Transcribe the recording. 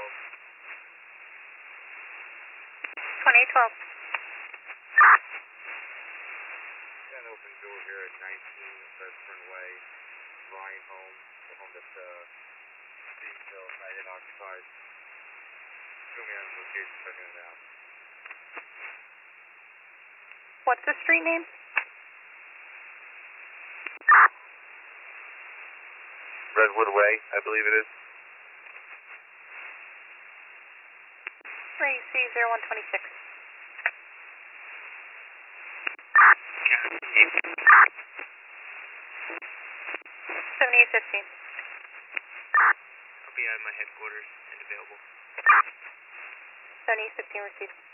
2812. Got an open door here at 19 Western Way. Ryan home. The home that's being built, right and occupied. Show me on the location, checking it out. What's the street name? Redwood Way, I believe it is. Where you see 0126. Yeah. 7815. I'll be at my headquarters and available. 7815 received.